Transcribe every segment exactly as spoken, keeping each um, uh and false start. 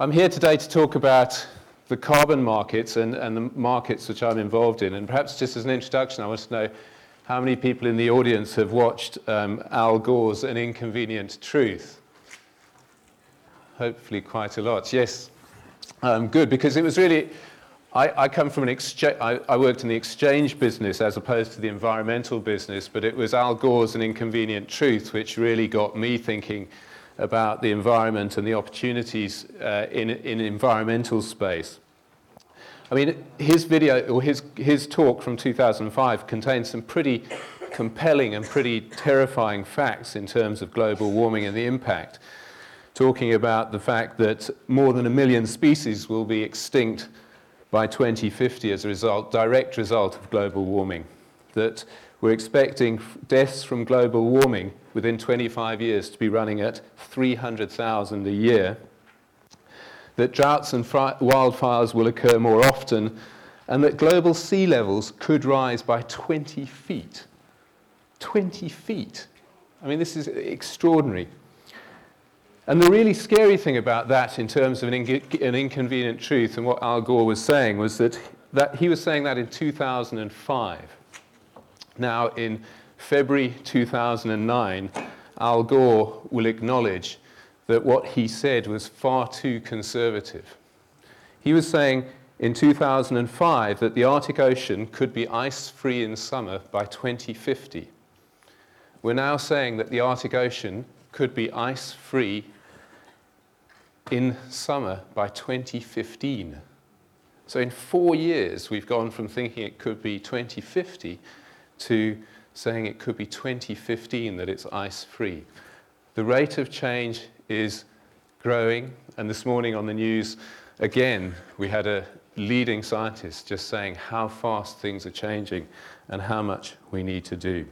I'm here today to talk about the carbon markets and, and the markets which I'm involved in. And perhaps just as an introduction, I want to know how many people in the audience have watched um, Al Gore's An Inconvenient Truth? Hopefully quite a lot. Yes, um, good, because it was really, I, I come from an exchange, I, I worked in the exchange business as opposed to the environmental business, but it was Al Gore's An Inconvenient Truth which really got me thinking about the environment and the opportunities uh, in, in environmental space. I mean, his video, or his, his talk from two thousand five contains some pretty compelling and pretty terrifying facts in terms of global warming and the impact, talking about the fact that more than a million species will be extinct by twenty fifty as a result, direct result of global warming, that we're expecting deaths from global warming within twenty-five years to be running at three hundred thousand a year, that droughts and wildfires will occur more often, and that global sea levels could rise by twenty feet. twenty feet. I mean, this is extraordinary. And the really scary thing about that in terms of an, inc an inconvenient truth and what Al Gore was saying was that, that he was saying that in two thousand five. Now, in February two thousand nine, Al Gore will acknowledge that what he said was far too conservative. He was saying in two thousand five that the Arctic Ocean could be ice-free in summer by twenty fifty. We're now saying that the Arctic Ocean could be ice-free in summer by twenty fifteen. So in four years, we've gone from thinking it could be twenty fifty to saying it could be twenty fifteen that it's ice-free. The rate of change is growing, and this morning on the news, again, we had a leading scientist just saying how fast things are changing and how much we need to do.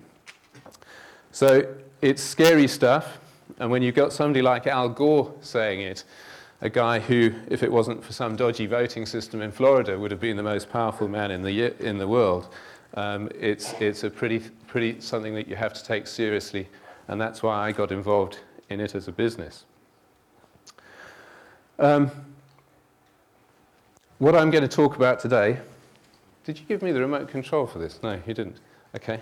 So it's scary stuff, and when you've got somebody like Al Gore saying it, a guy who, if it wasn't for some dodgy voting system in Florida, would have been the most powerful man in the in the world, um, it's, it's a pretty, pretty something that you have to take seriously, and that's why I got involved in it as a business. Um, what I'm going to talk about today, did you give me the remote control for this? No, you didn't. Okay.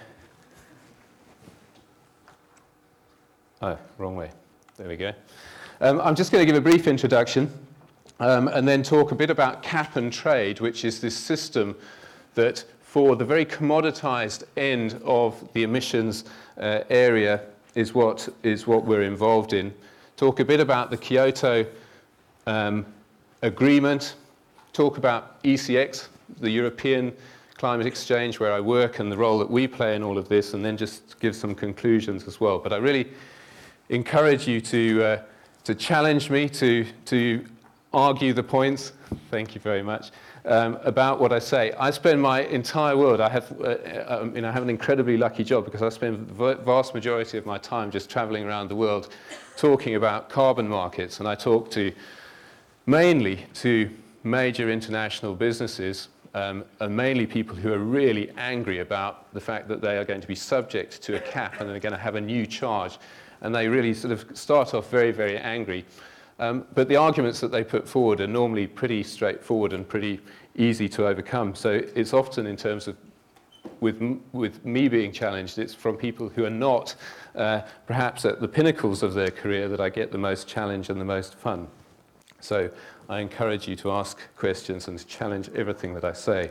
Oh, wrong way. There we go. Um, I'm just going to give a brief introduction um, and then talk a bit about cap and trade, which is this system that for the very commoditized end of the emissions uh, area is what, is what we're involved in. Talk a bit about the Kyoto um, Agreement, talk about E C X, the European Climate Exchange where I work and the role that we play in all of this, and then just give some conclusions as well. But I really encourage you to, uh, to challenge me, to, to argue the points, thank you very much, um, about what I say. I spend my entire world, I have, uh, um, you know, I have an incredibly lucky job because I spend the vast majority of my time just traveling around the world talking about carbon markets, and I talk to mainly to major international businesses um, and mainly people who are really angry about the fact that they are going to be subject to a cap and they're going to have a new charge. And they really sort of start off very, very angry. Um, but the arguments that they put forward are normally pretty straightforward and pretty easy to overcome. So it's often in terms of, with, with me being challenged, it's from people who are not uh, perhaps at the pinnacles of their career that I get the most challenge and the most fun. So I encourage you to ask questions and to challenge everything that I say.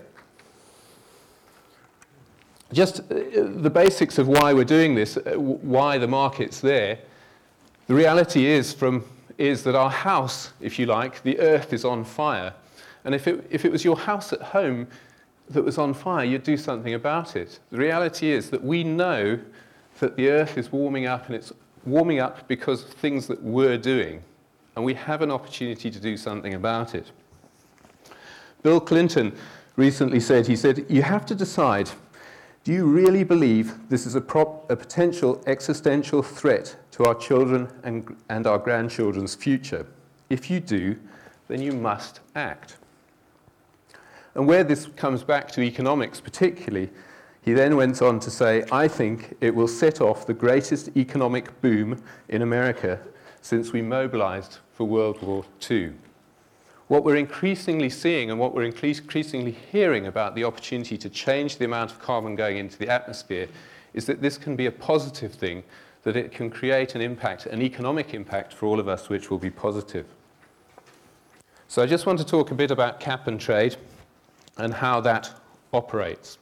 Just uh, the basics of why we're doing this, uh, why the market's there. The reality is, from, is that our house, if you like, the earth is on fire. And if it, if it was your house at home that was on fire, you'd do something about it. The reality is that we know that the earth is warming up, and it's warming up because of things that we're doing. And we have an opportunity to do something about it. Bill Clinton recently said, he said, you have to decide, do you really believe this is a, prop, a potential existential threat to our children and, and our grandchildren's future? If you do, then you must act. And where this comes back to economics particularly, he then went on to say, I think it will set off the greatest economic boom in America since we mobilized for World War Two. What we're increasingly seeing and what we're increasingly hearing about the opportunity to change the amount of carbon going into the atmosphere is that this can be a positive thing, that it can create an impact, an economic impact for all of us, which will be positive. So I just want to talk a bit about cap and trade and how that operates.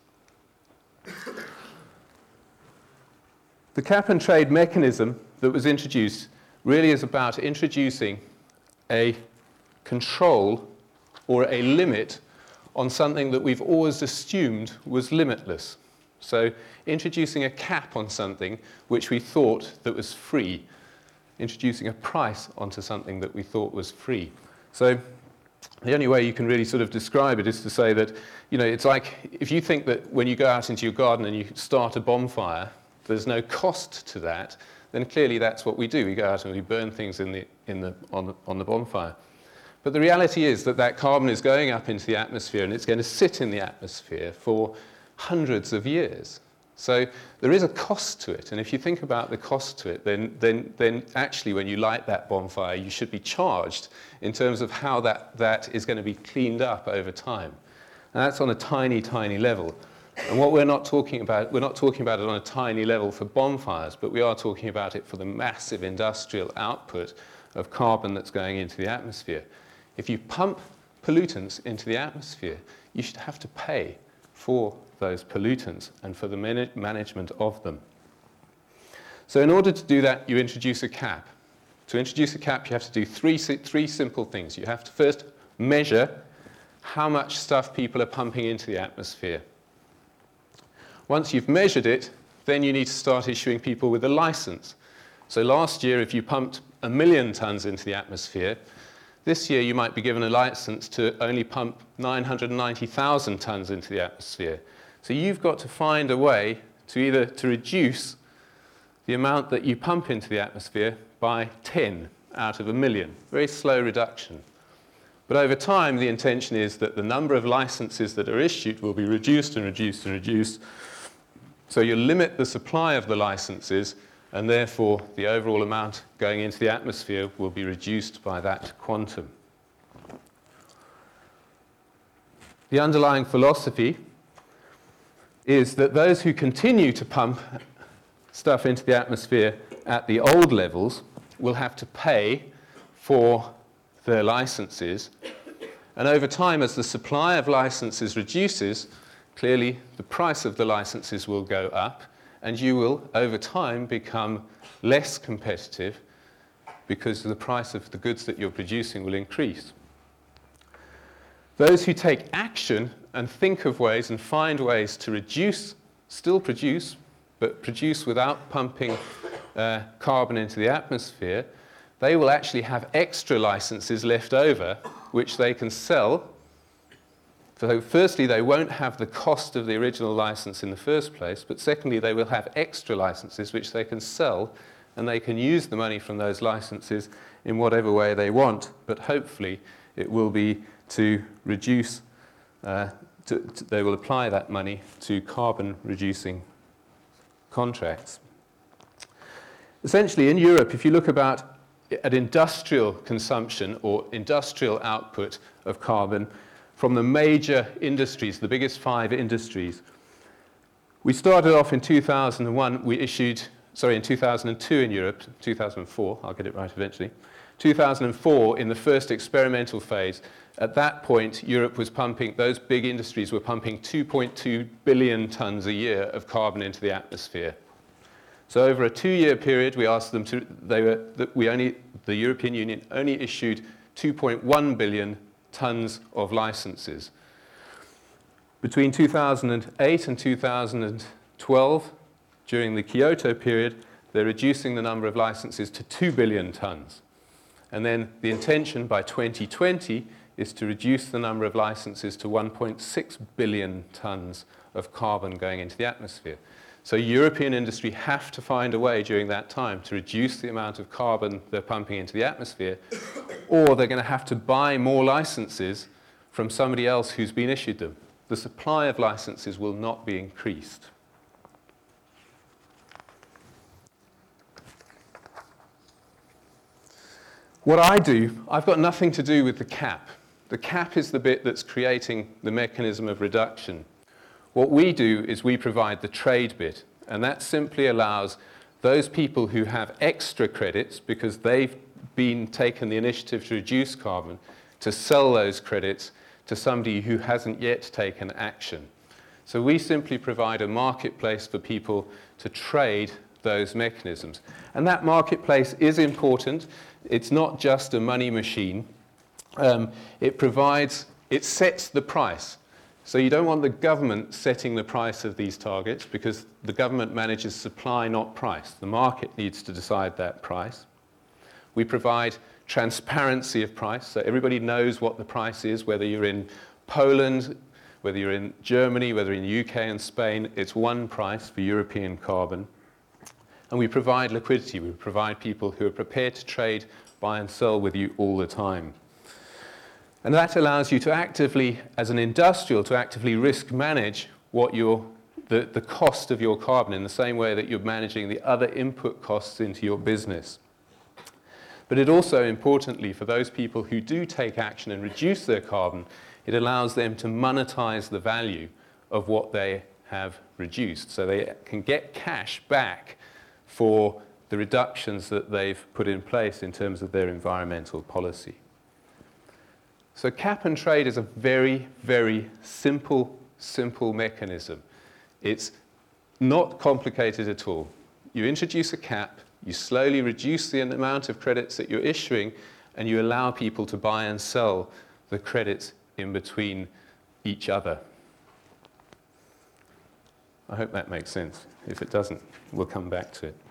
The cap and trade mechanism that was introduced really is about introducing a control or a limit on something that we've always assumed was limitless. So introducing a cap on something which we thought that was free, introducing a price onto something that we thought was free. So the only way you can really sort of describe it is to say that, you know, it's like if you think that when you go out into your garden and you start a bonfire, there's no cost to that, then clearly that's what we do. We go out and we burn things in the, in the, on, the, on the bonfire. But the reality is that that carbon is going up into the atmosphere and it's going to sit in the atmosphere for hundreds of years. So there is a cost to it. And if you think about the cost to it, then, then, then actually when you light that bonfire, you should be charged in terms of how that, that is going to be cleaned up over time. And that's on a tiny, tiny level. And what we're not talking about, we're not talking about it on a tiny level for bonfires, but we are talking about it for the massive industrial output of carbon that's going into the atmosphere. If you pump pollutants into the atmosphere, you should have to pay for those pollutants and for the man- management of them. So in order to do that, you introduce a cap. To introduce a cap, you have to do three, three simple things. You have to first measure how much stuff people are pumping into the atmosphere. Once you've measured it, then you need to start issuing people with a license. So last year, if you pumped a million tons into the atmosphere, this year you might be given a license to only pump nine hundred ninety thousand tons into the atmosphere. So you've got to find a way to either to reduce the amount that you pump into the atmosphere by ten out of a million. Very slow reduction. But over time, the intention is that the number of licenses that are issued will be reduced and reduced and reduced. So you limit the supply of the licenses, and therefore the overall amount going into the atmosphere will be reduced by that quantum. The underlying philosophy is that those who continue to pump stuff into the atmosphere at the old levels will have to pay for their licenses. And over time, as the supply of licenses reduces, clearly the price of the licenses will go up, and you will, over time, become less competitive because the price of the goods that you're producing will increase. Those who take action and think of ways and find ways to reduce, still produce, but produce without pumping uh, carbon into the atmosphere, they will actually have extra licenses left over, which they can sell. So firstly, they won't have the cost of the original license in the first place, but secondly, they will have extra licenses which they can sell, and they can use the money from those licenses in whatever way they want, but hopefully it will be to reduce, uh, to, to, they will apply that money to carbon-reducing contracts. Essentially, in Europe, if you look about at industrial consumption or industrial output of carbon, from the major industries, the biggest five industries. We started off in two thousand one, we issued, sorry, in two thousand two in Europe, two thousand four, I'll get it right eventually, two thousand four in the first experimental phase. At that point, Europe was pumping, those big industries were pumping two point two billion tons a year of carbon into the atmosphere. So over a two-year period, we asked them to, they were, we only, the European Union only issued two point one billion tons of licenses. Between two thousand eight and two thousand twelve, during the Kyoto period, they're reducing the number of licenses to two billion tons. And then the intention by twenty twenty is to reduce the number of licenses to one point six billion tons of carbon going into the atmosphere. So European industry have to find a way during that time to reduce the amount of carbon they're pumping into the atmosphere, or they're going to have to buy more licenses from somebody else who's been issued them. The supply of licenses will not be increased. What I do, I've got nothing to do with the cap. The cap is the bit that's creating the mechanism of reduction. What we do is we provide the trade bit, and that simply allows those people who have extra credits, because they've been taken the initiative to reduce carbon, to sell those credits to somebody who hasn't yet taken action. So we simply provide a marketplace for people to trade those mechanisms. And that marketplace is important. It's not just a money machine. Um, it provides, it sets the price. So you don't want the government setting the price of these targets, because the government manages supply, not price. The market needs to decide that price. We provide transparency of price, so everybody knows what the price is, whether you're in Poland, whether you're in Germany, whether in the U K and Spain, it's one price for European carbon. And we provide liquidity. We provide people who are prepared to trade, buy and sell with you all the time. And that allows you to actively, as an industrial, to actively risk manage what your, the, the cost of your carbon in the same way that you're managing the other input costs into your business. But it also, importantly, for those people who do take action and reduce their carbon, it allows them to monetize the value of what they have reduced. So they can get cash back for the reductions that they've put in place in terms of their environmental policy. So cap and trade is a very, very simple, simple mechanism. It's not complicated at all. You introduce a cap, you slowly reduce the amount of credits that you're issuing, and you allow people to buy and sell the credits in between each other. I hope that makes sense. If it doesn't, we'll come back to it.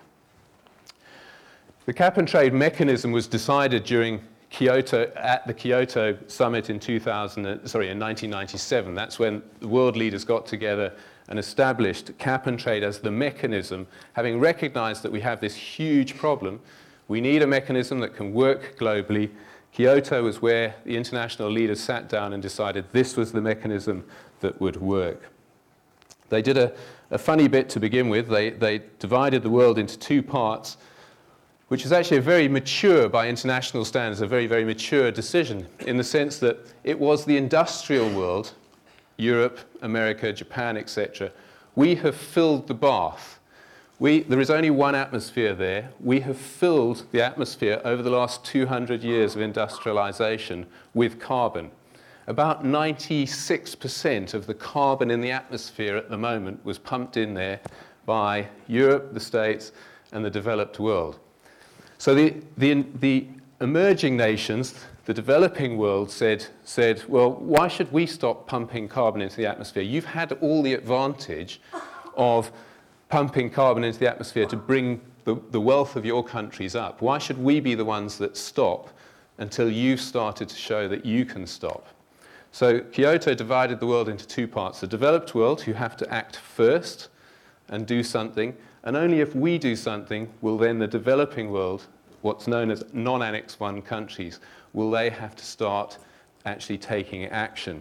The cap and trade mechanism was decided during Kyoto, at the Kyoto summit in two thousand, sorry, in nineteen ninety-seven. That's when the world leaders got together and established cap and trade as the mechanism, having recognized that we have this huge problem. We need a mechanism that can work globally. Kyoto was where the international leaders sat down and decided this was the mechanism that would work. They did a, a funny bit to begin with. They, they divided the world into two parts, which is actually a very mature, by international standards, a very, very mature decision, in the sense that it was the industrial world, Europe, America, Japan, et cetera. We have filled the bath. We, there is only one atmosphere there. We have filled the atmosphere over the last two hundred years of industrialization with carbon. About ninety-six percent of the carbon in the atmosphere at the moment was pumped in there by Europe, the States, and the developed world. So the, the, the emerging nations, the developing world, said, said, well, why should we stop pumping carbon into the atmosphere? You've had all the advantage of pumping carbon into the atmosphere to bring the, the wealth of your countries up. Why should we be the ones that stop until you've started to show that you can stop? So Kyoto divided the world into two parts. The developed world, who have to act first and do something, and only if we do something will then the developing world, what's known as non-Annex one countries, will they have to start actually taking action.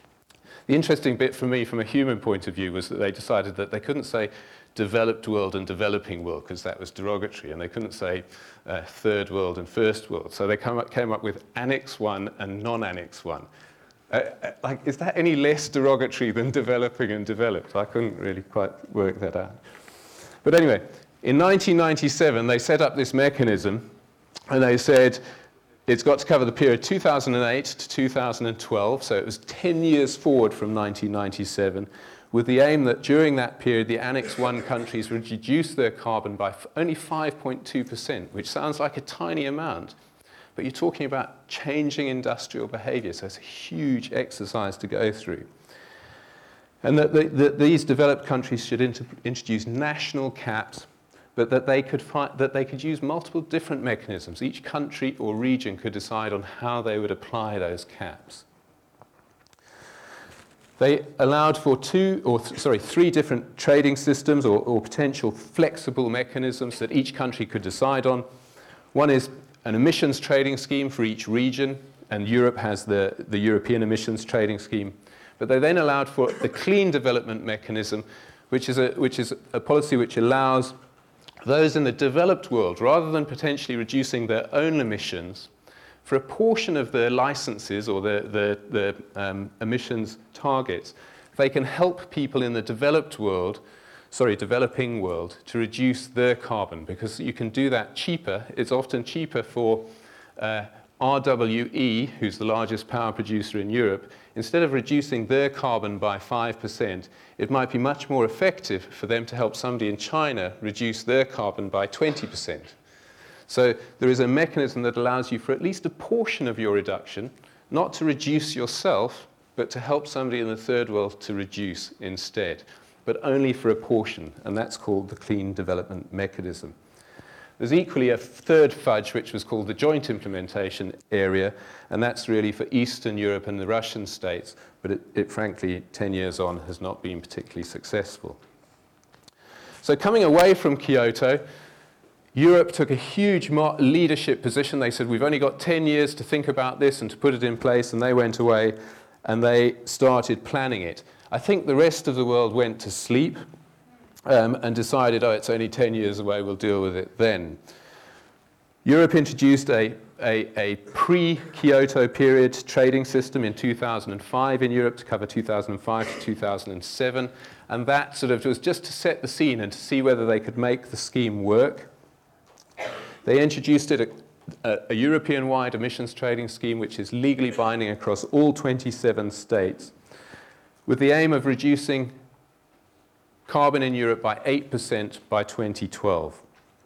The interesting bit for me from a human point of view was that they decided that they couldn't say developed world and developing world, because that was derogatory, and they couldn't say uh, third world and first world. So they come up, came up with Annex one and non-Annex one. Uh, like, is that any less derogatory than developing and developed? I couldn't really quite work that out. But anyway, in nineteen ninety-seven, they set up this mechanism, and they said it's got to cover the period two thousand eight to two thousand twelve, so it was ten years forward from nineteen ninety-seven, with the aim that during that period, the Annex one countries would reduce their carbon by only five point two percent, which sounds like a tiny amount. But you're talking about changing industrial behavior, so it's a huge exercise to go through. And that, the, that these developed countries should inter- introduce national caps, but that they, could fi- that they could use multiple different mechanisms. Each country or region could decide on how they would apply those caps. They allowed for two, or th- sorry, three different trading systems or, or potential flexible mechanisms that each country could decide on. One is an emissions trading scheme for each region, and Europe has the, the European emissions trading scheme. But they then allowed for the clean development mechanism, which is a, which is a policy which allows those in the developed world, rather than potentially reducing their own emissions, for a portion of the licenses or the, the, the um, emissions targets, they can help people in the developed world, sorry, developing world, to reduce their carbon, because you can do that cheaper. It's often cheaper for uh, R W E, who's the largest power producer in Europe. Instead of reducing their carbon by five percent, it might be much more effective for them to help somebody in China reduce their carbon by twenty percent. So there is a mechanism that allows you for at least a portion of your reduction, not to reduce yourself, but to help somebody in the third world to reduce instead, but only for a portion, and that's called the Clean Development Mechanism. There's equally a third fudge, which was called the Joint Implementation Area, and that's really for Eastern Europe and the Russian states, but it, it frankly, ten years on, has not been particularly successful. So coming away from Kyoto, Europe took a huge leadership position. They said, we've only got ten years to think about this and to put it in place, and they went away and they started planning it. I think the rest of the world went to sleep um, and decided, oh, it's only ten years away, we'll deal with it then. Europe introduced a, a, a pre-Kyoto period trading system in two thousand five in Europe to cover two thousand five to two thousand seven, and that sort of was just to set the scene and to see whether they could make the scheme work. They introduced it, a, a, a European-wide emissions trading scheme which is legally binding across all twenty-seven states, with the aim of reducing carbon in Europe by eight percent by twenty twelve.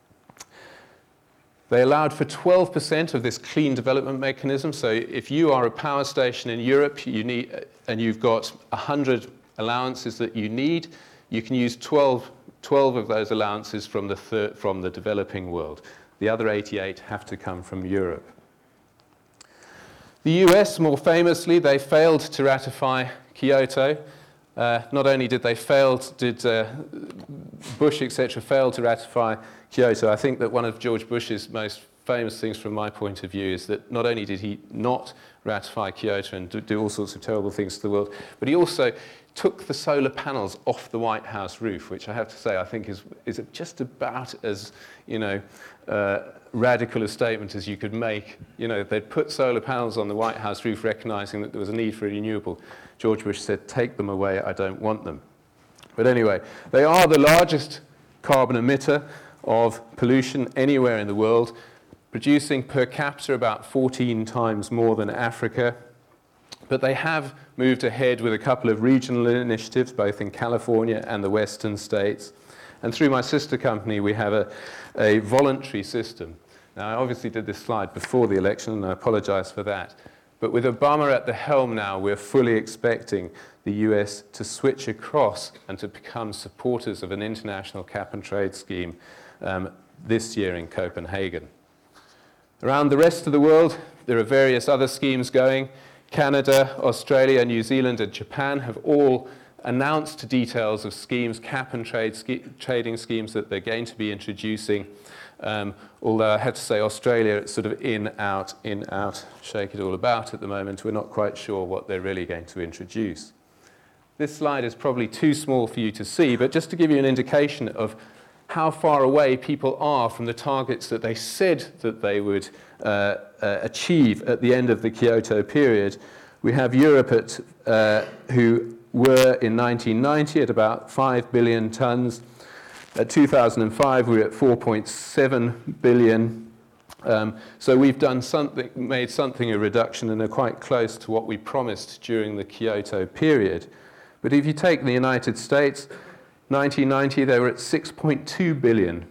They allowed for twelve percent of this clean development mechanism. So if you are a power station in Europe you need, and you've got one hundred allowances that you need, you can use twelve, twelve of those allowances from the, third, from the developing world. The other eighty-eight have to come from Europe. The U S, more famously, they failed to ratify Kyoto. Uh, not only did they fail, did uh, Bush, et cetera, fail to ratify Kyoto, I think that one of George Bush's most famous things from my point of view is that not only did he not ratify Kyoto and do, do all sorts of terrible things to the world, but he also took the solar panels off the White House roof, which I have to say I think is, is just about as, you know, uh, radical a statement as you could make. You know, they'd put solar panels on the White House roof recognizing that there was a need for a renewable. George Bush said, take them away, I don't want them. But anyway, they are the largest carbon emitter of pollution anywhere in the world, producing per capita about fourteen times more than Africa. But they have moved ahead with a couple of regional initiatives, both in California and the western states. And through my sister company, we have a, a voluntary system. Now, I obviously did this slide before the election, and I apologize for that. But with Obama at the helm now, we're fully expecting the U S to switch across and to become supporters of an international cap-and-trade scheme um, this year in Copenhagen. Around the rest of the world, there are various other schemes going. Canada, Australia, New Zealand, and Japan have all announced details of schemes, cap-and-trade ske trading schemes that they're going to be introducing. Um, although I have to say Australia, it's sort of in, out, in, out, shake it all about at the moment. We're not quite sure what they're really going to introduce. This slide is probably too small for you to see, but just to give you an indication of how far away people are from the targets that they said that they would uh, uh, achieve at the end of the Kyoto period. We have Europe at, uh, who were in nineteen ninety at about five billion tons. At two thousand five, we were at four point seven billion. Um, so we've done something, made something a reduction, and are quite close to what we promised during the Kyoto period. But if you take the United States, nineteen ninety, they were at six point two billion.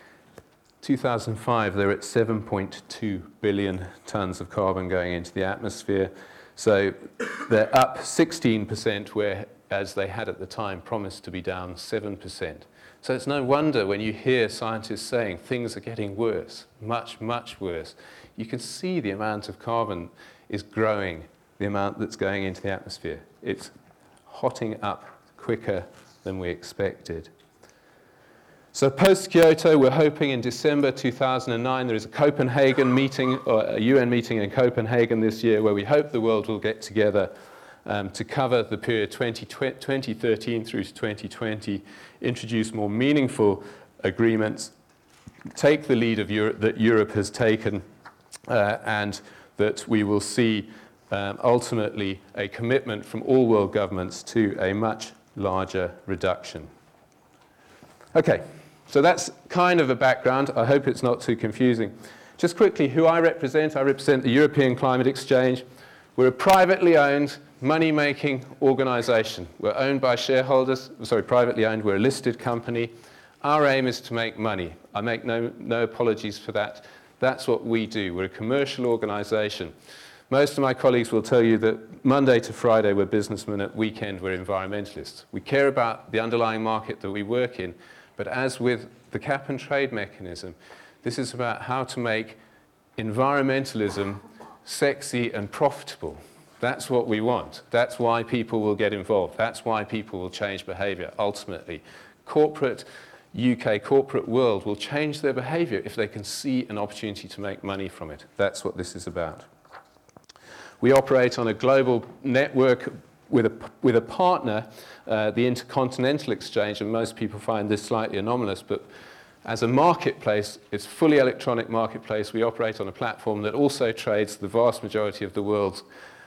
two thousand five, they were at seven point two billion tons of carbon going into the atmosphere. So they're up sixteen percent, whereas they had at the time promised to be down seven percent. So it's no wonder when you hear scientists saying things are getting worse, much, much worse. You can see the amount of carbon is growing, the amount that's going into the atmosphere. It's hotting up quicker than we expected. So post-Kyoto, we're hoping in December two thousand nine, there is a Copenhagen meeting, or a U N meeting in Copenhagen this year, where we hope the world will get together um, to cover the period twenty thirteen through to twenty twenty, introduce more meaningful agreements, take the lead of Europe that Europe has taken, uh, and that we will see um, ultimately a commitment from all world governments to a much larger reduction. Okay, so that's kind of a background. I hope it's not too confusing. Just quickly, who I represent, I represent the European Climate Exchange. We're a privately owned, money-making organization. We're owned by shareholders, sorry, privately owned. We're a listed company. Our aim is to make money. I make no, no apologies for that. That's what we do. We're a commercial organization. Most of my colleagues will tell you that Monday to Friday we're businessmen, at weekend we're environmentalists. We care about the underlying market that we work in, but as with the cap and trade mechanism, this is about how to make environmentalism sexy and profitable. That's what we want. That's why people will get involved. That's why people will change behavior, ultimately. Corporate, U K corporate world will change their behavior if they can see an opportunity to make money from it. That's what this is about. We operate on a global network with a, with a partner, uh, the Intercontinental Exchange, and most people find this slightly anomalous, but as a marketplace, it's a fully electronic marketplace. We operate on a platform that also trades the vast majority of the world's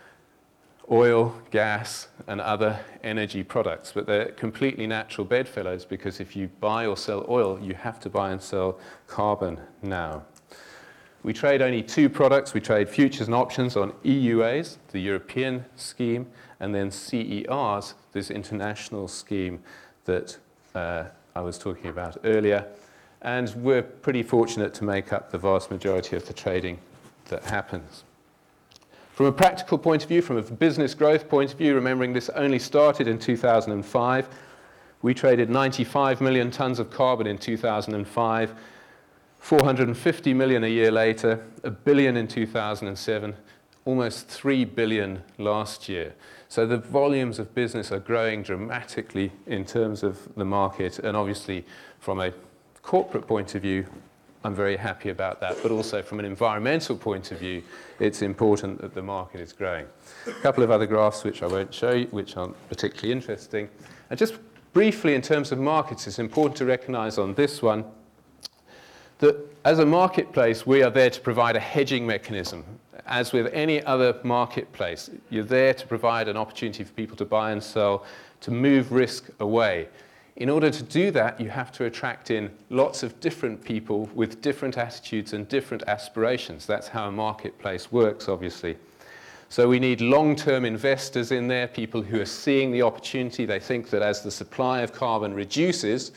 oil, gas, and other energy products. But they're completely natural bedfellows, because if you buy or sell oil, you have to buy and sell carbon now. We trade only two products. We trade futures and options on E U As, the European scheme, and then C E Rs, this international scheme that uh, I was talking about earlier. And we're pretty fortunate to make up the vast majority of the trading that happens. From a practical point of view, from a business growth point of view, remembering this only started in two thousand five, we traded ninety-five million tons of carbon in two thousand five, four hundred fifty million a year later, a billion in two thousand seven, almost three billion last year. So the volumes of business are growing dramatically in terms of the market, and obviously from a corporate point of view, I'm very happy about that, but also from an environmental point of view, it's important that the market is growing. A couple of other graphs which I won't show you, which aren't particularly interesting. And just briefly in terms of markets, it's important to recognize on this one that as a marketplace, we are there to provide a hedging mechanism. As with any other marketplace, you're there to provide an opportunity for people to buy and sell, to move risk away. In order to do that, you have to attract in lots of different people with different attitudes and different aspirations. That's how a marketplace works, obviously. So we need long-term investors in there, people who are seeing the opportunity. They think that as the supply of carbon reduces,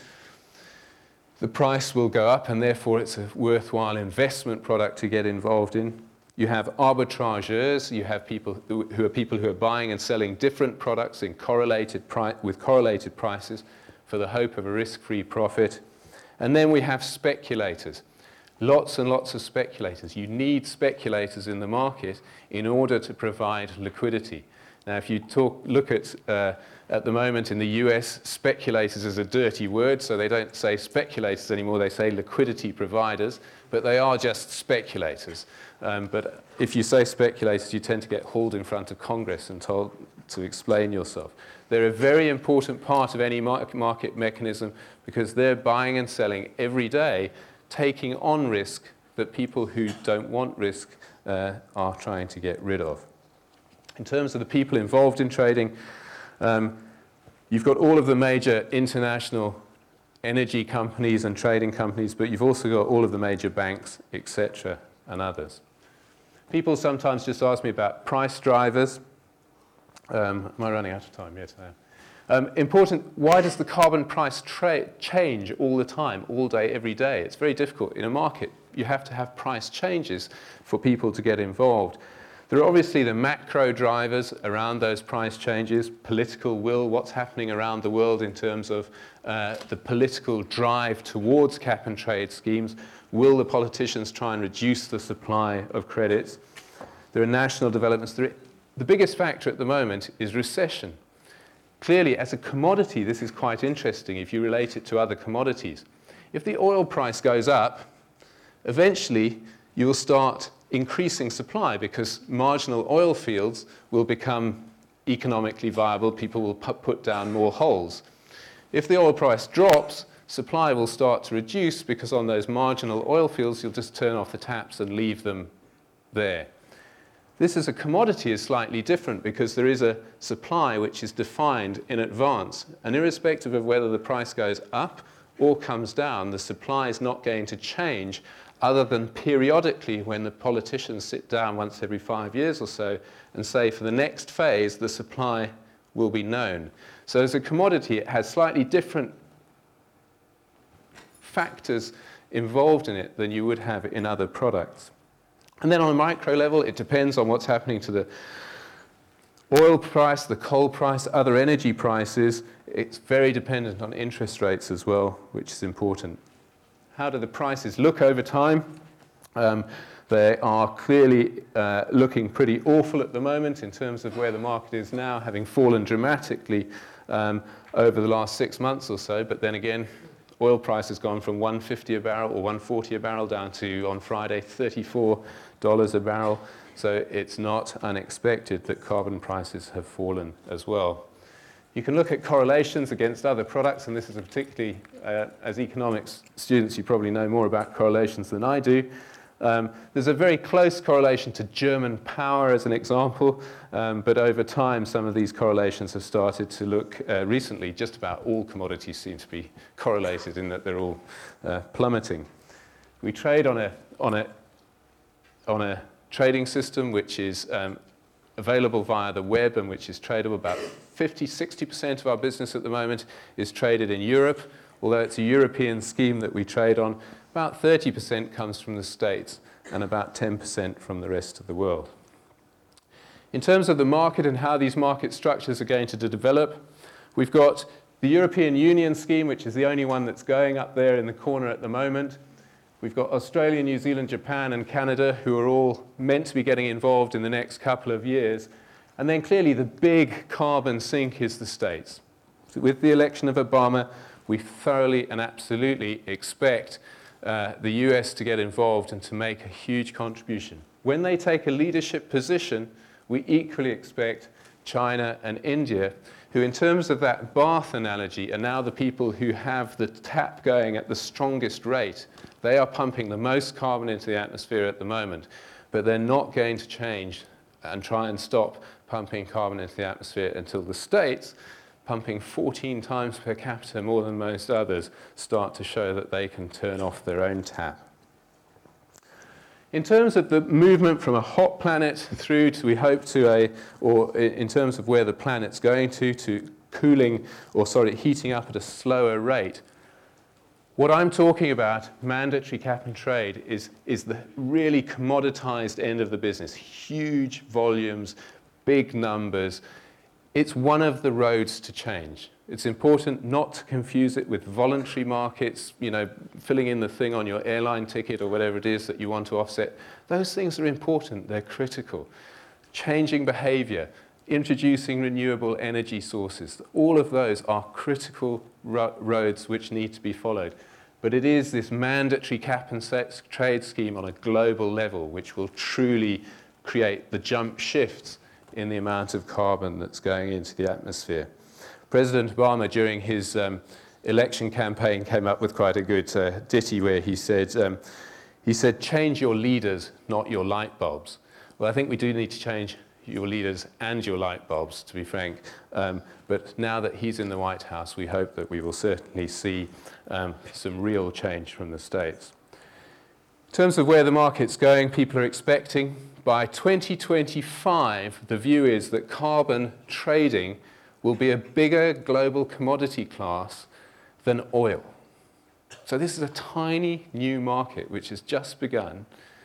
the price will go up, and therefore it's a worthwhile investment product to get involved in. You have arbitrageurs, you have people who, who are people who are buying and selling different products in correlated pri- with correlated prices, for the hope of a risk-free profit. And then we have speculators. Lots and lots of speculators. You need speculators in the market in order to provide liquidity. Now, if you talk, look at, uh, at the moment in the U S, speculators is a dirty word, so they don't say speculators anymore, they say liquidity providers, but they are just speculators. Um, but if you say speculators, you tend to get hauled in front of Congress and told to explain yourself. They're a very important part of any market mechanism, because they're buying and selling every day, taking on risk that people who don't want risk uh, are trying to get rid of. In terms of the people involved in trading, um, you've got all of the major international energy companies and trading companies, but you've also got all of the major banks, et cetera, and others. People sometimes just ask me about price drivers. Um, am I running out of time? Yes, I am. Um, important, why does the carbon price tra- change all the time, all day, every day? It's very difficult. In a market, you have to have price changes for people to get involved. There are obviously the macro drivers around those price changes, political will, what's happening around the world in terms of uh, the political drive towards cap and trade schemes. Will the politicians try and reduce the supply of credits? There are national developments. There are, the biggest factor at the moment is recession. Clearly, as a commodity, this is quite interesting if you relate it to other commodities. If the oil price goes up, eventually you will start increasing supply, because marginal oil fields will become economically viable. People will pu- put down more holes. If the oil price drops, supply will start to reduce, because on those marginal oil fields, you'll just turn off the taps and leave them there. This as a commodity is slightly different because there is a supply which is defined in advance. And irrespective of whether the price goes up or comes down, the supply is not going to change other than periodically when the politicians sit down once every five years or so and say for the next phase the supply will be known. So as a commodity it has slightly different factors involved in it than you would have in other products. And then on a micro level, it depends on what's happening to the oil price, the coal price, other energy prices. It's very dependent on interest rates as well, which is important. How do the prices look over time? Um, they are clearly uh, looking pretty awful at the moment in terms of where the market is now, having fallen dramatically um, over the last six months or so. But then again, oil price has gone from one fifty a barrel or one forty a barrel down to, on Friday, thirty-four dollars a barrel. So it's not unexpected that carbon prices have fallen as well. You can look at correlations against other products, and this is a particularly, uh, as economics students, you probably know more about correlations than I do. Um, there's a very close correlation to German power as an example, um, but over time some of these correlations have started to look uh, recently, just about all commodities seem to be correlated in that they're all uh, plummeting. We trade on a, on a, on a trading system which is um, available via the web and which is tradable. About fifty, sixty percent of our business at the moment is traded in Europe, although it's a European scheme that we trade on. About thirty percent comes from the States and about ten percent from the rest of the world. In terms of the market and how these market structures are going to develop, we've got the European Union scheme, which is the only one that's going up there in the corner at the moment. We've got Australia, New Zealand, Japan, and Canada, who are all meant to be getting involved in the next couple of years. And then clearly the big carbon sink is the States. So with the election of Obama, we thoroughly and absolutely expect uh, the U S to get involved and to make a huge contribution. When they take a leadership position, we equally expect China and India, who in terms of that bath analogy are now the people who have the tap going at the strongest rate. They are pumping the most carbon into the atmosphere at the moment, but they're not going to change and try and stop pumping carbon into the atmosphere until the States, pumping fourteen times per capita more than most others, start to show that they can turn off their own tap. In terms of the movement from a hot planet through to, we hope, to a, or in terms of where the planet's going to, to cooling, or sorry, heating up at a slower rate, what I'm talking about, mandatory cap and trade, is, is the really commoditized end of the business. Huge volumes, big numbers. It's one of the roads to change. It's important not to confuse it with voluntary markets, you know, filling in the thing on your airline ticket or whatever it is that you want to offset. Those things are important, they're critical. Changing behavior, introducing renewable energy sources, all of those are critical ro- roads which need to be followed. But it is this mandatory cap and trade scheme on a global level which will truly create the jump shifts in the amount of carbon that's going into the atmosphere. President Obama, during his um, election campaign, came up with quite a good uh, ditty where he said, um, he said, change your leaders, not your light bulbs. Well, I think we do need to change your leaders and your light bulbs, to be frank. Um, but now that he's in the White House, we hope that we will certainly see um, some real change from the States. In terms of where the market's going, people are expecting by twenty twenty-five, the view is that carbon trading will be a bigger global commodity class than oil. So this is a tiny new market which has just begun.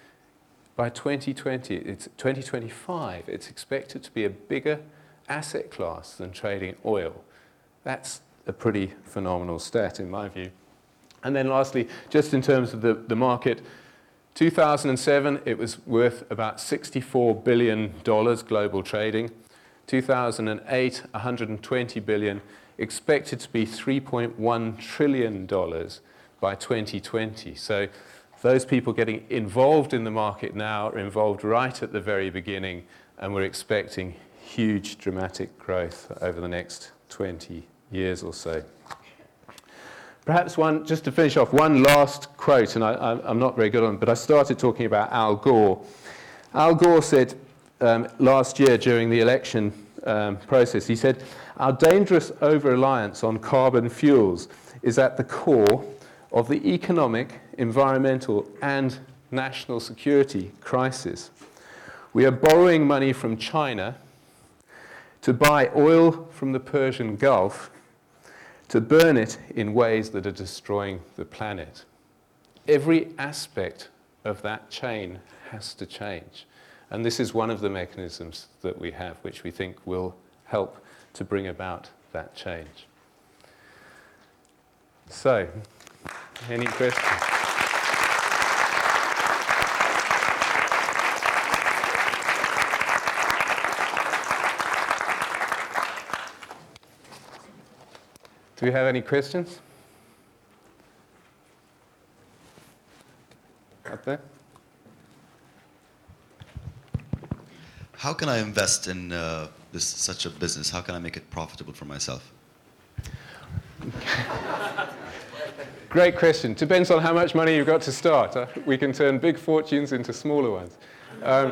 By twenty twenty, it's twenty twenty-five, it's expected to be a bigger asset class than trading oil. That's a pretty phenomenal stat in my view. And then lastly, just in terms of the, the market, two thousand seven, it was worth about sixty-four billion dollars global trading. two thousand eight, one hundred twenty billion dollars, expected to be three point one trillion dollars by twenty twenty. So those people getting involved in the market now are involved right at the very beginning, and we're expecting huge, dramatic growth over the next twenty years or so. Perhaps one, just to finish off, one last quote, and I, I'm not very good on it, but I started talking about Al Gore. Al Gore said, um, last year during the election um, process. He said, "Our dangerous over-reliance on carbon fuels is at the core of the economic, environmental, and national security crisis. We are borrowing money from China to buy oil from the Persian Gulf to burn it in ways that are destroying the planet." Every aspect of that chain has to change. And this is one of the mechanisms that we have, which we think will help to bring about that change. So, any questions? Do we have any questions? Up there? How can I invest in uh, this such a business? How can I make it profitable for myself? Great question. Depends on how much money you've got to start. Uh, we can turn big fortunes into smaller ones. Um,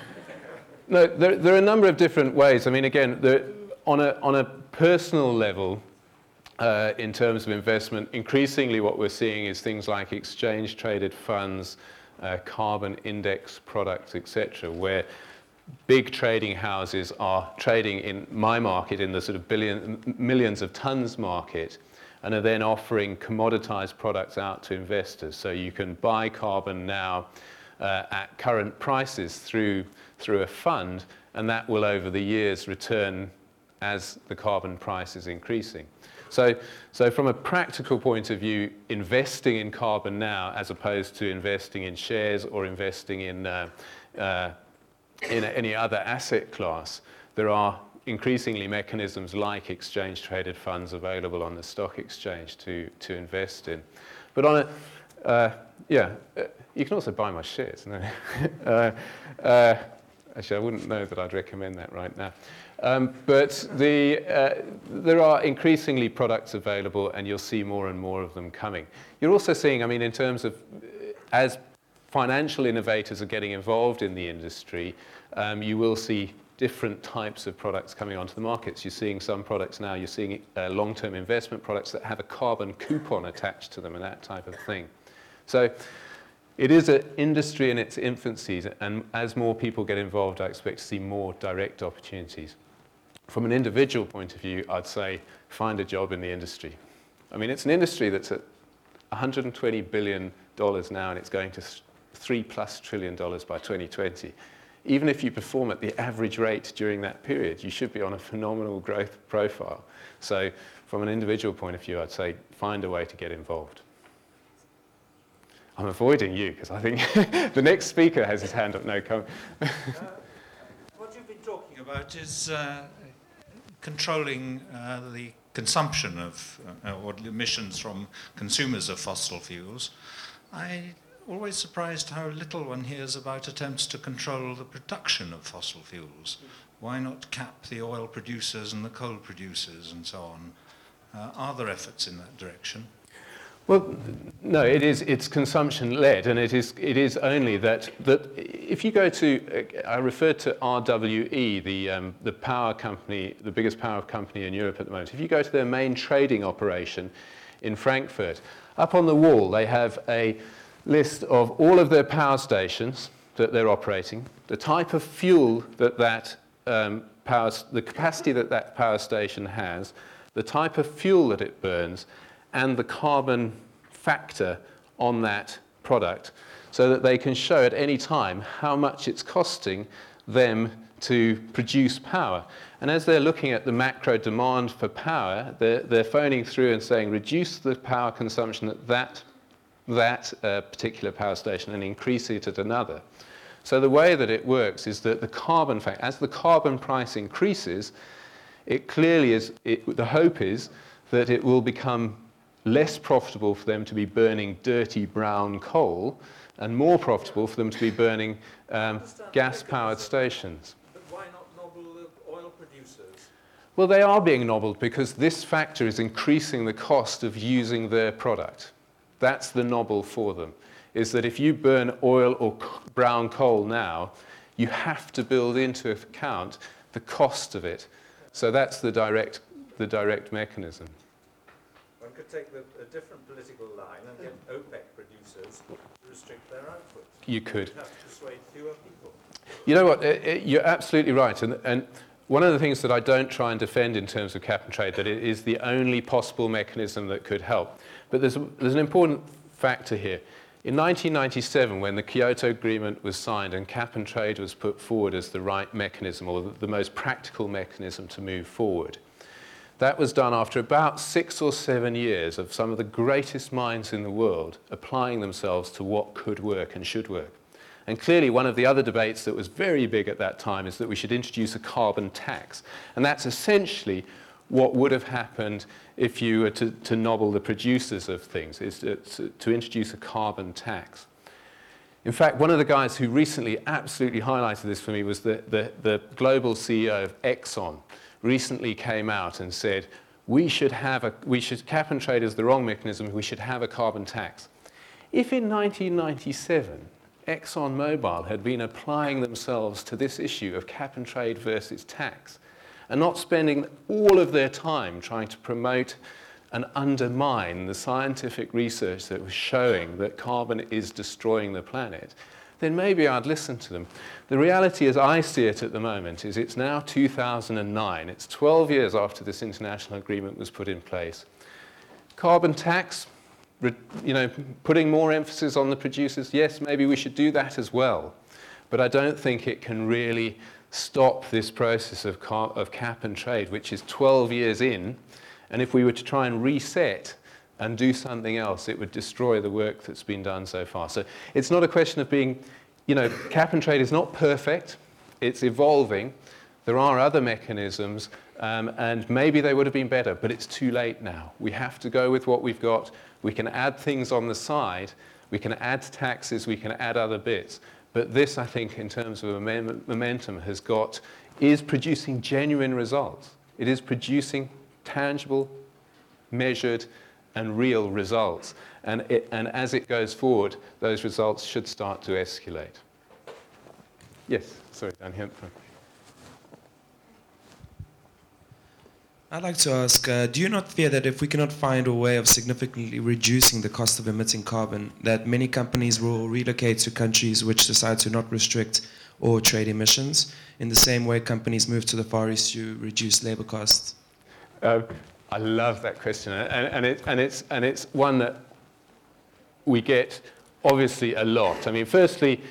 no, there, there are a number of different ways. I mean, again, the, on a on a personal level, uh, in terms of investment, increasingly what we're seeing is things like exchange-traded funds, uh, carbon index products, et cetera, where big trading houses are trading in my market in the sort of billion, millions of tons market, and are then offering commoditized products out to investors. So you can buy carbon now uh, at current prices through, through a fund, and that will over the years return as the carbon price is increasing. So, so from a practical point of view, investing in carbon now as opposed to investing in shares or investing in, uh, uh, in any other asset class, there are increasingly mechanisms like exchange-traded funds available on the stock exchange to, to invest in. But on a, uh, yeah, uh, you can also buy my shares. No? uh, uh, actually, I wouldn't know that I'd recommend that right now. Um, but the, uh, there are increasingly products available, and you'll see more and more of them coming. You're also seeing, I mean, in terms of, as financial innovators are getting involved in the industry, um, you will see different types of products coming onto the markets. You're seeing some products now, you're seeing uh, long-term investment products that have a carbon coupon attached to them and that type of thing. So it is an industry in its infancy, and as more people get involved, I expect to see more direct opportunities. From an individual point of view, I'd say find a job in the industry. I mean, it's an industry that's at one hundred twenty billion dollars now, and it's going to three plus trillion dollars by twenty twenty. Even if you perform at the average rate during that period, you should be on a phenomenal growth profile. So from an individual point of view, I'd say find a way to get involved. I'm avoiding you because I think the next speaker has his hand up. No, come. uh, what you've been talking about is uh, controlling uh, the consumption of uh, or emissions from consumers of fossil fuels. I always surprised how little one hears about attempts to control the production of fossil fuels. Why not cap the oil producers and the coal producers and so on? Uh, are there efforts in that direction? Well, no, it is, it's consumption-led, and it is, it is only that, that if you go to, I referred to R W E, the, um, the power company, the biggest power company in Europe at the moment. If you go to their main trading operation in Frankfurt, up on the wall they have a list of all of their power stations that they're operating, the type of fuel that that um, power, the capacity that that power station has, the type of fuel that it burns, and the carbon factor on that product, so that they can show at any time how much it's costing them to produce power. And as they're looking at the macro demand for power, they're, they're phoning through and saying, reduce the power consumption at that, that uh, particular power station and increase it at another. So the way that it works is that the carbon factor, as the carbon price increases, it clearly is, it, the hope is that it will become less profitable for them to be burning dirty brown coal and more profitable for them to be burning um, gas-powered stations. But why not nobble the oil producers? Well, they are being nobbled because this factor is increasing the cost of using their product. That's the nobble for them, is that if you burn oil or brown coal now, you have to build into account the cost of it. So that's the direct, the direct mechanism. One could take the, a different political line and get OPEC producers to restrict their output. You could. You'd have to persuade fewer people. You know what, it, it, you're absolutely right. And, and one of the things that I don't try and defend in terms of cap and trade, that it is the only possible mechanism that could help. But there's, there's an important factor here. In nineteen ninety-seven, when the Kyoto Agreement was signed and cap and trade was put forward as the right mechanism, or the, the most practical mechanism to move forward, that was done after about six or seven years of some of the greatest minds in the world applying themselves to what could work and should work. And clearly, one of the other debates that was very big at that time is that we should introduce a carbon tax. And that's essentially what would have happened if you were to, to nobble the producers of things, is to, to, to introduce a carbon tax. In fact, one of the guys who recently absolutely highlighted this for me was the, the, the global C E O of Exxon. Recently came out and said, we should have a, we should, cap and trade is the wrong mechanism, we should have a carbon tax. If in nineteen ninety-seven, ExxonMobil had been applying themselves to this issue of cap and trade versus tax, and not spending all of their time trying to promote and undermine the scientific research that was showing that carbon is destroying the planet, then maybe I'd listen to them. The reality as I see it at the moment is it's now two thousand nine. It's twelve years after this international agreement was put in place. Carbon tax, you know, putting more emphasis on the producers, yes, maybe we should do that as well. But I don't think it can really stop this process of, car of cap and trade, which is twelve years in. And if we were to try and reset and do something else, it would destroy the work that's been done so far. So it's not a question of being, you know, cap and trade is not perfect. It's evolving. There are other mechanisms, um, and maybe they would have been better, but it's too late now. We have to go with what we've got. We can add things on the side. We can add taxes. We can add other bits. But this, I think, in terms of momentum, has got, is producing genuine results. It is producing tangible, measured, and real results. And, it, and as it goes forward, those results should start to escalate. Yes, sorry, down here. I'd like to ask, uh, do you not fear that if we cannot find a way of significantly reducing the cost of emitting carbon, that many companies will relocate to countries which decide to not restrict or trade emissions, in the same way companies move to the Far East to reduce labor costs? Uh, I love that question, and, and, it, and, it's, and it's one that we get, obviously, a lot. I mean, firstly,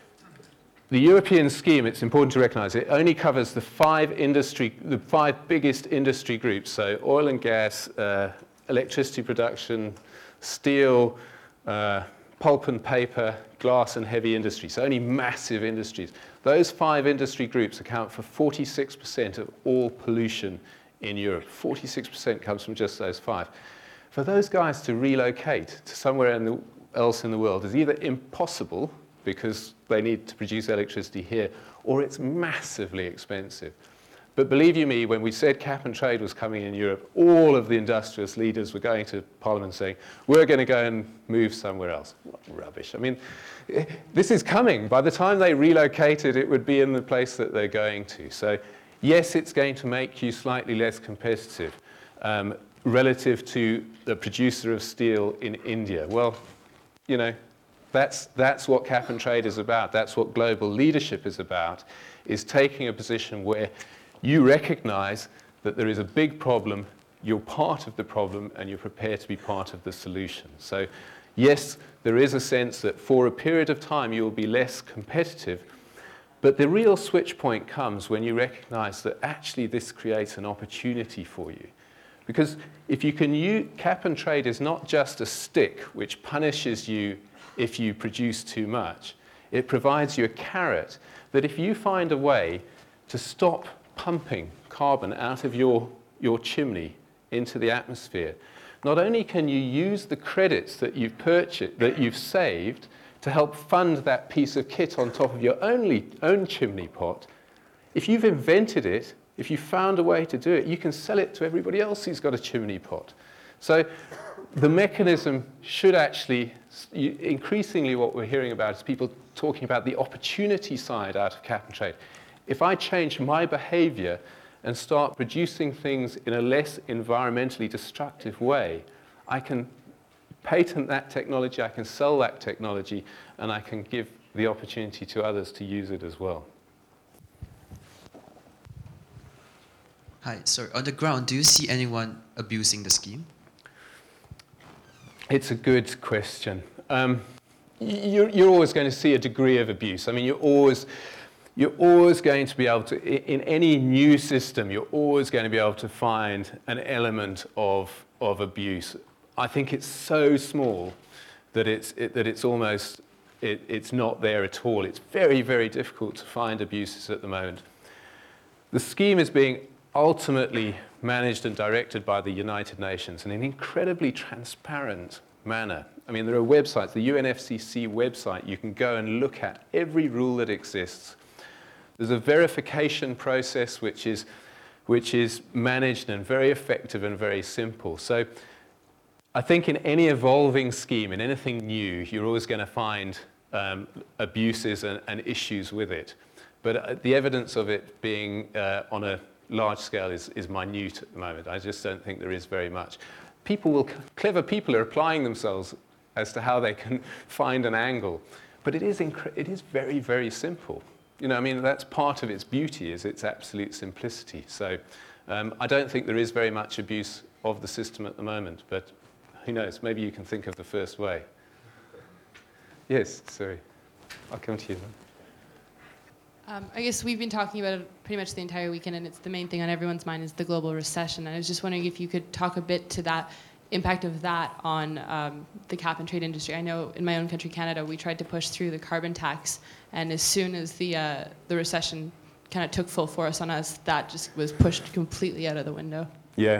the European scheme, it's important to recognize, it only covers the five industry, the five biggest industry groups, so oil and gas, uh, electricity production, steel, uh, pulp and paper, glass and heavy industry, so only massive industries. Those five industry groups account for forty-six percent of all pollution in Europe. forty-six percent comes from just those five. For those guys to relocate to somewhere in the, else in the world is either impossible, because they need to produce electricity here, or it's massively expensive. But believe you me, when we said cap and trade was coming in Europe, all of the industrialist leaders were going to Parliament saying, we're going to go and move somewhere else. What rubbish. I mean, this is coming. By the time they relocated, it would be in the place that they're going to. So yes, it's going to make you slightly less competitive um, relative to the producer of steel in India. Well, you know, That's, that's what cap and trade is about. That's what global leadership is about, is taking a position where you recognize that there is a big problem, you're part of the problem, and you're prepared to be part of the solution. So yes, there is a sense that for a period of time you will be less competitive, but the real switch point comes when you recognize that actually this creates an opportunity for you. Because if you can use, cap and trade is not just a stick which punishes you if you produce too much. It provides you a carrot that if you find a way to stop pumping carbon out of your, your chimney into the atmosphere, not only can you use the credits that you've purchased, that you've saved, to help fund that piece of kit on top of your only, own chimney pot, if you've invented it, if you found a way to do it, you can sell it to everybody else who's got a chimney pot. So the mechanism should actually, increasingly what we're hearing about is people talking about the opportunity side out of cap and trade. If I change my behavior and start producing things in a less environmentally destructive way, I can patent that technology, I can sell that technology, and I can give the opportunity to others to use it as well. Hi, sorry. On the ground, do you see anyone abusing the scheme? It's a good question. Um, you're, you're always going to see a degree of abuse. I mean, you're always, you're always going to be able to, in any new system, you're always going to be able to find an element of, of abuse. I think it's so small that it's, it, that it's almost, it, it's not there at all. It's very, very difficult to find abuses at the moment. The scheme is being ultimately managed and directed by the United Nations in an incredibly transparent manner. I mean, there are websites, the U N F C C website, you can go and look at every rule that exists. There's a verification process which is, which is managed and very effective and very simple. So I think in any evolving scheme, in anything new, you're always going to find um, abuses and, and issues with it. But uh, the evidence of it being uh, on a large scale is, is minute at the moment. I just don't think there is very much. People will, clever people are applying themselves as to how they can find an angle. But it is, it is very, very simple. You know, I mean, that's part of its beauty, is its absolute simplicity. So um, I don't think there is very much abuse of the system at the moment, but who knows, maybe you can think of the first way. Yes, sorry. I'll come to you then. Um, I guess we've been talking about it pretty much the entire weekend, and it's the main thing on everyone's mind is the global recession. I was just wondering if you could talk a bit to that impact of that on um, the cap and trade industry. I know in my own country, Canada, we tried to push through the carbon tax, and as soon as the uh, the recession kind of took full force on us, that just was pushed completely out of the window. Yeah.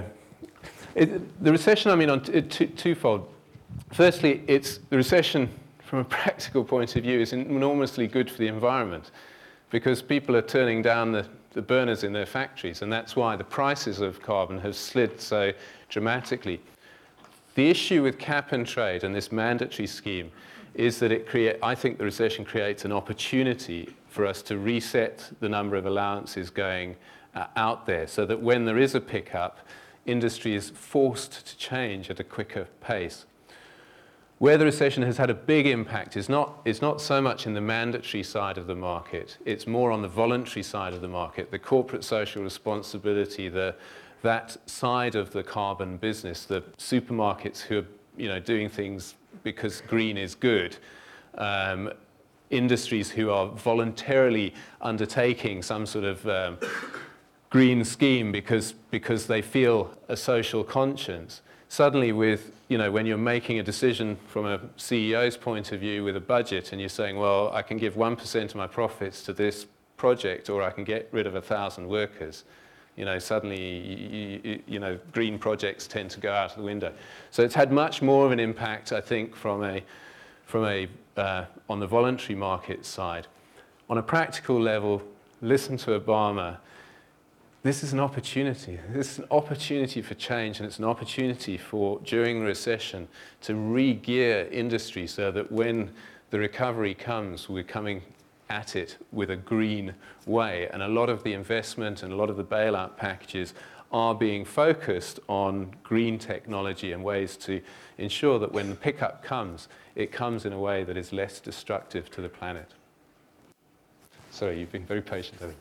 It, the recession, I mean, on t- two, twofold. Firstly, it's the recession from a practical point of view is enormously good for the environment, because people are turning down the, the burners in their factories, and that's why the prices of carbon have slid so dramatically. The issue with cap and trade and this mandatory scheme is that it create, I think the recession creates an opportunity for us to reset the number of allowances going uh, out there, so that when there is a pickup, industry is forced to change at a quicker pace. Where the recession has had a big impact is not, is not so much in the mandatory side of the market, it's more on the voluntary side of the market, the corporate social responsibility, the, that side of the carbon business, the supermarkets who are, you know, doing things because green is good, um, industries who are voluntarily undertaking some sort of um, green scheme because, because they feel a social conscience. Suddenly with, you know, when you're making a decision from a C E O's point of view with a budget and you're saying, well, I can give one percent of my profits to this project or I can get rid of a thousand workers, you know, suddenly, you, you, you know, green projects tend to go out of the window. So it's had much more of an impact, I think, from a, from a, uh, on the voluntary market side. On a practical level, listen to Obama. This is an opportunity. This is an opportunity for change, and it's an opportunity for, during the recession, to re-gear industry so that when the recovery comes, we're coming at it with a green way. And a lot of the investment and a lot of the bailout packages are being focused on green technology and ways to ensure that when the pickup comes, it comes in a way that is less destructive to the planet. Sorry, you've been very patient, I think.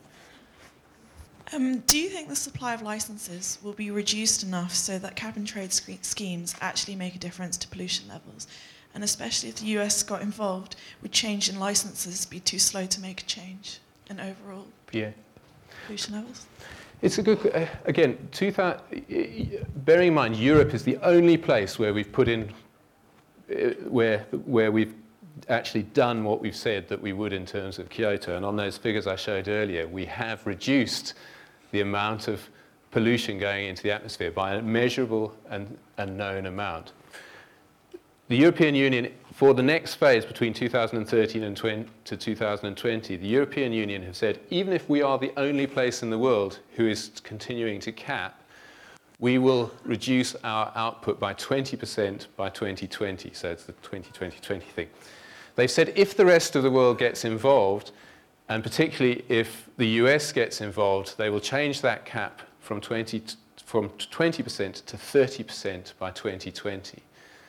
Um, do you think the supply of licenses will be reduced enough so that cap and trade sch- schemes actually make a difference to pollution levels? And especially if the U S got involved, would change in licenses be too slow to make a change in overall Yeah. pollution levels? It's a good, uh, again, two thousand, bearing in mind Europe is the only place where we've put in, uh, where, where we've actually done what we've said that we would in terms of Kyoto. And on those figures I showed earlier, we have reduced the amount of pollution going into the atmosphere by a measurable and, and known amount. The European Union, for the next phase between two thousand thirteen and twenty, to two thousand twenty, the European Union have said, even if we are the only place in the world who is continuing to cap, we will reduce our output by twenty percent by twenty twenty. So it's the twenty twenty twenty thing. They've said if the rest of the world gets involved, and particularly if the U S gets involved, they will change that cap from twenty from twenty percent to thirty percent by twenty twenty.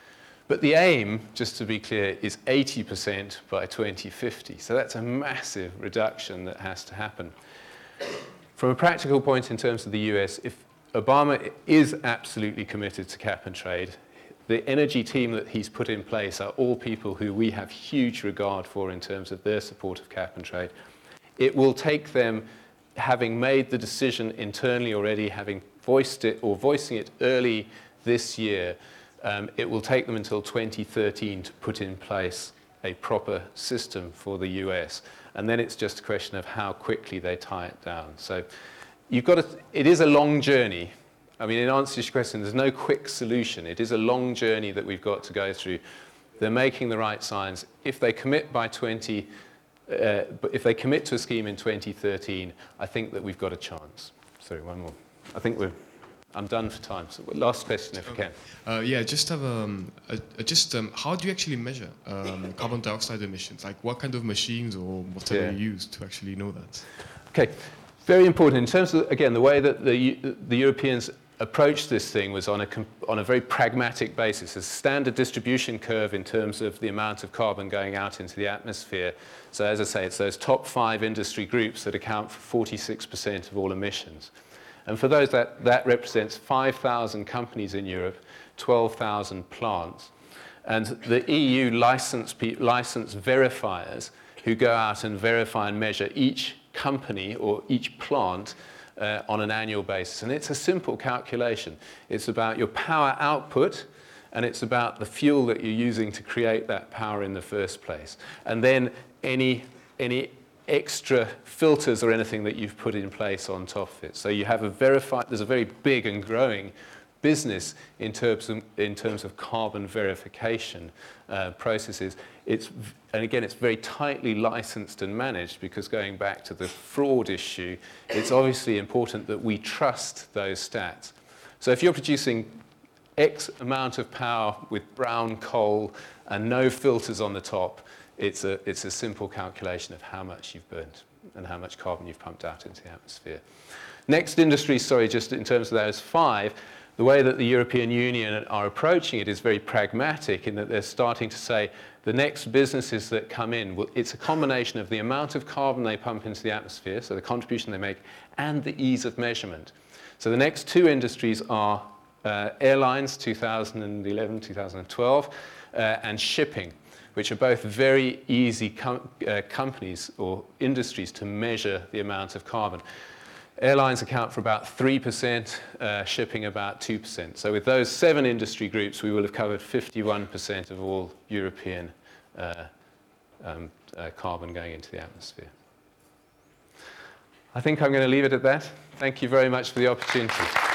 But the aim, just to be clear, is eighty percent by twenty fifty. So that's a massive reduction that has to happen. From a practical point in terms of the U S, if Obama is absolutely committed to cap and trade, the energy team that he's put in place are all people who we have huge regard for in terms of their support of cap and trade. It will take them, having made the decision internally already, having voiced it or voicing it early this year, um, it will take them until twenty thirteen to put in place a proper system for the U S. And then it's just a question of how quickly they tie it down. So you've got to, it is a long journey. I mean, in answer to your question, there's no quick solution. It is a long journey that we've got to go through. They're making the right signs. If they commit by twenty, uh, but if they commit to a scheme in twenty thirteen, I think that we've got a chance. Sorry, one more. I think we're, I'm done for time. So last question, if okay. I can. Uh, yeah, just have um, a, a, just um, how do you actually measure um, carbon dioxide emissions? Like, what kind of machines or whatever Yeah. you use to actually know that? Okay, very important. In terms of, again, the way that the, the Europeans approached this thing was on a, on a very pragmatic basis, a standard distribution curve in terms of the amount of carbon going out into the atmosphere. So as I say, it's those top five industry groups that account for forty-six percent of all emissions. And for those, that, that represents five thousand companies in Europe, twelve thousand plants. And the E U license, license verifiers who go out and verify and measure each company or each plant Uh, on an annual basis. And it's a simple calculation. It's about your power output, and it's about the fuel that you're using to create that power in the first place. And then any, any extra filters or anything that you've put in place on top of it. So you have a verified, there's a very big and growing business in terms of, in terms of carbon verification uh, processes. It's, and again, it's very tightly licensed and managed, because going back to the fraud issue, it's obviously important that we trust those stats. So if you're producing X amount of power with brown coal and no filters on the top, it's a, it's a simple calculation of how much you've burnt and how much carbon you've pumped out into the atmosphere. Next industry, sorry, just in terms of those five, the way that the European Union are approaching it is very pragmatic, in that they're starting to say the next businesses that come in, well, it's a combination of the amount of carbon they pump into the atmosphere, so the contribution they make, and the ease of measurement. So the next two industries are uh, airlines, two thousand eleven, two thousand twelve, uh, and shipping, which are both very easy com uh, companies or industries to measure the amount of carbon. Airlines account for about three percent, uh, shipping about two percent. So with those seven industry groups, we will have covered fifty-one percent of all European uh, um, uh, carbon going into the atmosphere. I think I'm going to leave it at that. Thank you very much for the opportunity.